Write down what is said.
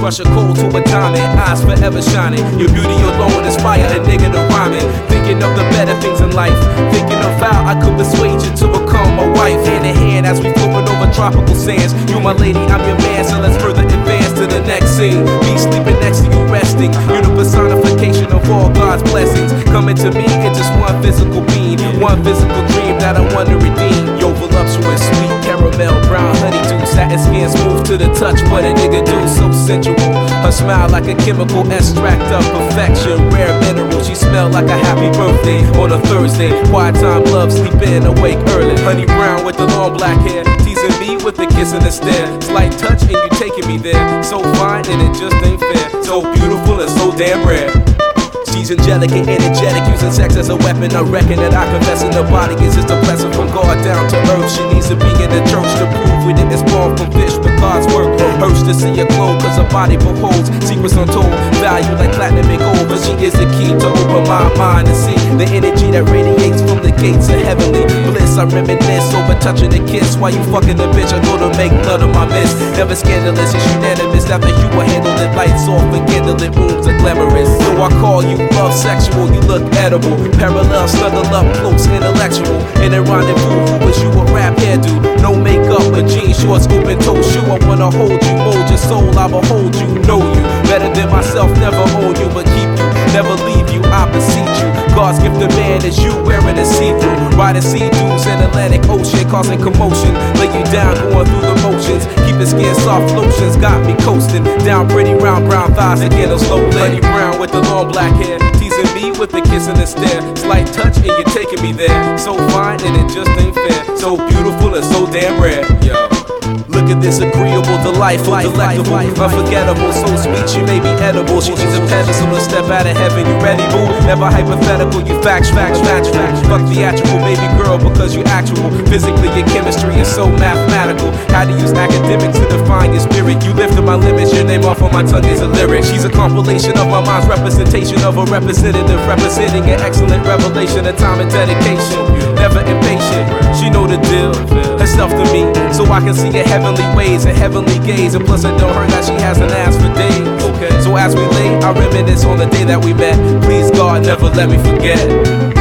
Rush a cold to a diamond, eyes forever shining. Your beauty alone inspire a nigga to rhyming. Thinking of the better things in life, thinking of how I could persuade you to become my wife. Hand in hand as we floating over tropical sands. You my lady, I'm your man, so let's further advance to the next scene. Me sleeping next to you resting. You're the personification of all God's blessings. Coming to me in just one physical being, one physical dream that I want to redeem. Yo, voluptuous, sweet caramel, brown honeydew, satin skin smooth to the touch. What a nigga do, so sensual. Her smile like a chemical extract of perfection. Rare mineral, she smell like a happy birthday on a Thursday. Quiet time, love, sleep in, awake early. Honey brown with the long black hair, teasing me with a kiss and a stare. Slight touch and you taking me there. So fine and it just ain't fair. So beautiful and so damn rare. She's angelic and energetic, using sex as a weapon. I reckon that I confess in the body is just a blessing from God down to earth. She needs to be in the church to prove we didn't spawn from fish, but God's work. Hurts to see her glow, cause her body beholds secrets untold, value like platinum and gold. But she is the key to open my mind and see the energy that radiates from the gates of heavenly bliss. I reminisce over touching a kiss while you fucking a bitch. I go to make none of my miss. Never scandalous, it's unanimous. After you were handling lights off and candlelit rooms are glamorous. So I call you love sexual, you look edible. Parallel, snuggle up close, intellectual. In a rendezvous, who was you a rap hairdo? No makeup, but jeans, shorts, open toe shoe. I wanna hold you, mold your soul, I behold you, know you better than myself, never own you, but keep you, never leave you, I beseech you. God's gift to man is you wearing a see-through, riding sea-dews in Atlantic Ocean, causing commotion. Lay you down, going through the motions. Keep the skin soft lotions, got me coasting. Down pretty round brown thighs again, a slow lady brown with the long black hair. Teasing me with a kiss and a stare. Slight touch and you're taking me there. So fine and it just ain't fair. So beautiful and so damn rare. Yo. Look at this agreeable, delightful, delectable, unforgettable, so sweet she may be edible. She needs a pedestal to step out of heaven. You ready, boo? Never hypothetical, you facts. Fuck theatrical, baby girl, because you actual. Physically, your chemistry is so mathematical. How to use academics to define your spirit. You lifted my limits, your name off on my tongue is a lyric. She's a compilation of my mind's representation of a representative, representing an excellent revelation of time and dedication. Never impatient, she know the deal. Herself to me, so I can see her heavenly ways and heavenly gaze. And plus, it don't hurt that she hasn't asked for days. Okay, so as we lay, I reminisce on the day that we met. Please God, never let me forget.